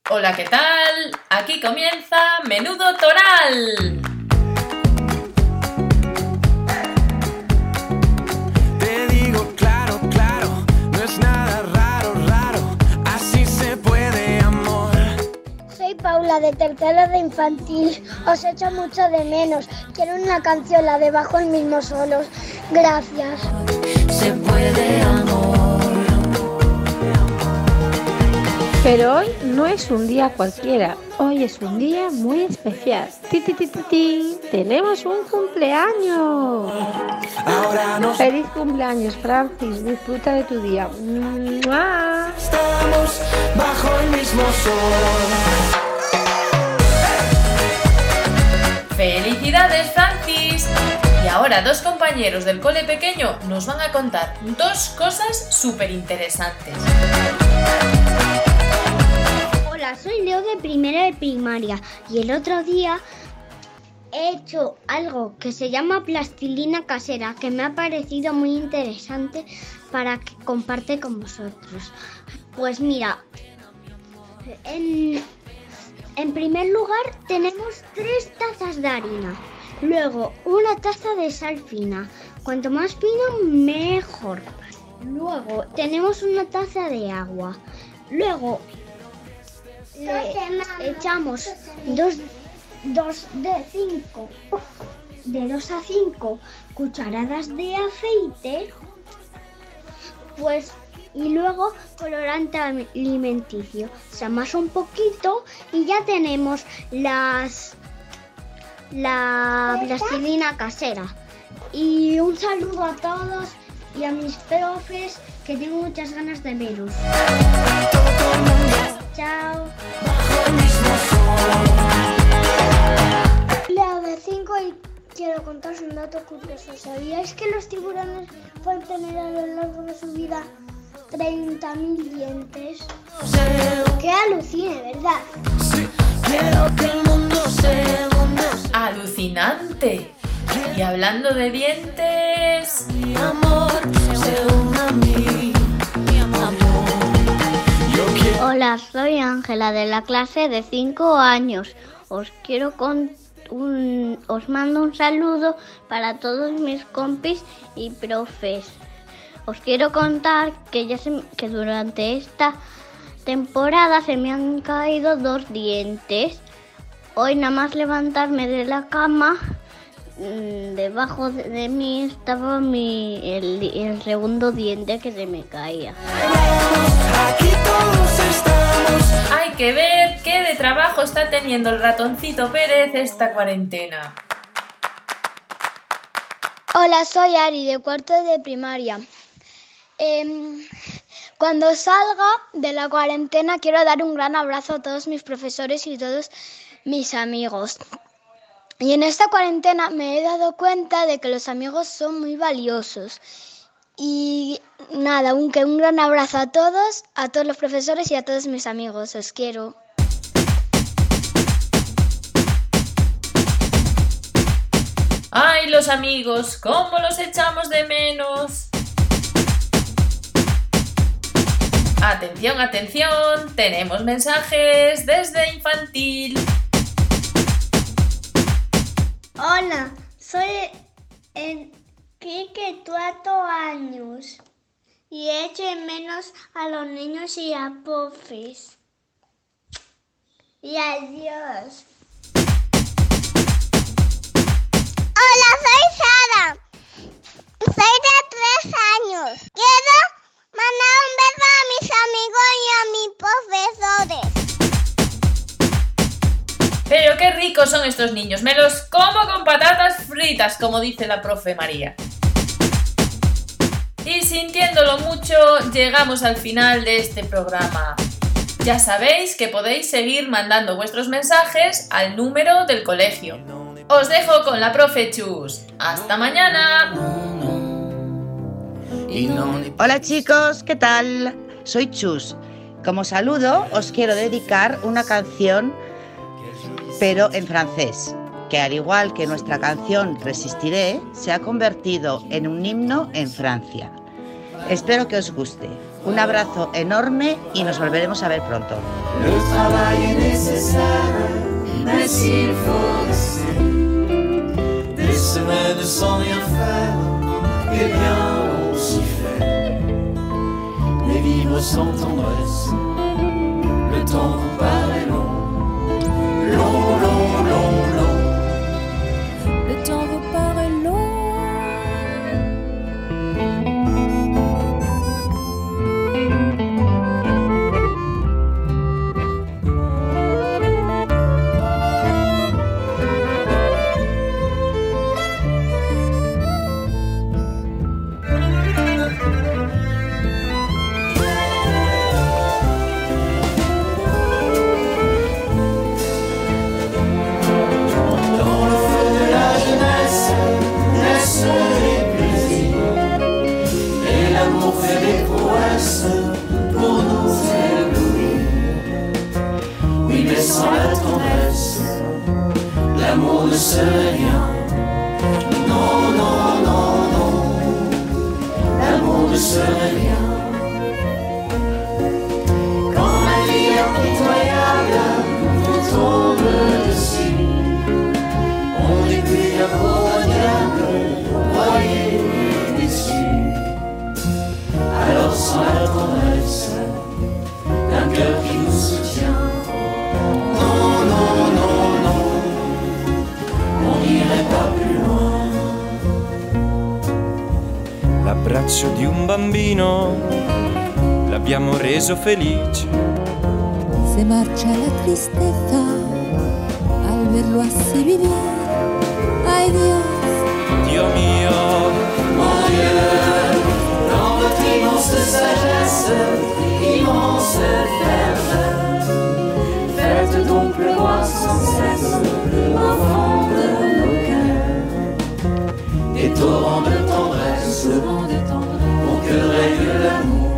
Hola, ¿qué tal? Aquí comienza Menudo Toral. Te digo claro, claro, no es nada raro, raro, así se puede, amor. Soy Paula, de tercero de infantil. Os echo mucho de menos. Quiero una canción, la de Bajo el mismo solos. Gracias. Se puede, amor. Pero hoy no es un día cualquiera, hoy es un día muy especial. ¡Ti! ¡Tenemos un cumpleaños! Ahora nos ¡Feliz cumpleaños, Francis! Disfruta de tu día. ¡Mua! estamos bajo el mismo sol. ¡Felicidades, Francis! Y ahora dos compañeros del cole pequeño nos van a contar dos cosas súper interesantes. Hola, soy Leo, de primero de primaria, y el otro día he hecho algo que se llama plastilina casera, que me ha parecido muy interesante para que comparte con vosotros. Pues mira, en primer lugar tenemos 3 tazas de harina, luego una taza de sal fina, cuanto más fina mejor. Luego tenemos una taza de agua, luego le echamos de 2 a 5 cucharadas de aceite, pues, y luego colorante alimenticio. Se amasa un poquito y ya tenemos la plastilina casera. Y un saludo a todos y a mis profes, que tengo muchas ganas de veros. Chao. Leo, de 5, y quiero contaros un dato curioso. ¿Sabíais que los tiburones pueden tener a lo largo de su vida 30.000 dientes? ¡Qué alucine, ¿verdad? Sí, quiero que el mundo sea ¡Alucinante! Y hablando de dientes... mi amor, se una a mí, mi amor. Yo quiero Hola, soy Ángela, de la clase de 5 años. Os mando un saludo para todos mis compis y profes. Os quiero contar que durante esta temporada se me han caído 2 dientes. Hoy nada más levantarme de la cama, debajo de mí estaba el segundo diente que se me caía. aquí todos estamos. Hay que ver qué de trabajo está teniendo el ratoncito Pérez esta cuarentena. Hola, soy Ari, de cuarto de primaria. Cuando salga de la cuarentena quiero dar un gran abrazo a todos mis profesores y todos mis amigos. Y en esta cuarentena me he dado cuenta de que los amigos son muy valiosos. Y nada, un gran abrazo a todos los profesores y a todos mis amigos. Os quiero. ¡Ay, los amigos! ¿Cómo los echamos de menos? Atención, atención, tenemos mensajes desde infantil. Hola, soy Enrique, 4 años, y echo de menos a los niños y a profes. Y adiós. Hola, soy Sara. Soy de 3 años. Quiero mandar un beso a mis amigos y a mis profesores. Pero qué ricos son estos niños, me los como con patatas fritas, como dice la profe María. Y sintiéndolo mucho, llegamos al final de este programa. Ya sabéis que podéis seguir mandando vuestros mensajes al número del colegio. Os dejo con la profe Chus. ¡Hasta mañana! Hola chicos, ¿qué tal? Soy Chus. Como saludo os quiero dedicar una canción, pero en francés, que al igual que nuestra canción Resistiré, se ha convertido en un himno en Francia. Espero que os guste. Un abrazo enorme y nos volveremos a ver pronto. Le travail est nécessaire, mais s'il faut rester des semaines sans rien faire, eh bien on s'y fait. Mais vivre sans tendresse, le temps vous paraît long, long, long, long, long. Le temps vous paraît long. Pour nous éblouir. Oui, mais sans la tendresse, l'amour ne serait rien. Non, non, non, non, l'amour ne serait rien. Quand la vie impitoyable nous tombe dessus, on n'est plus un pauvre diable, broyé, déçu. Alors sans la tendresse d'un cœur qui nous soutient, non, non, non, non, on n'irait pas plus loin. L'abbraccio di un bambino l'abbiamo reso felice. Se marcha la tristeza al verlo así vivir. Ay Dios, Dio mio, Mon Dieu, dans votre immense sagesse, immense ferveur, faites donc pleuvoir sans cesse au fond de nos cœurs des torrents de tendresse, pour que règne l'amour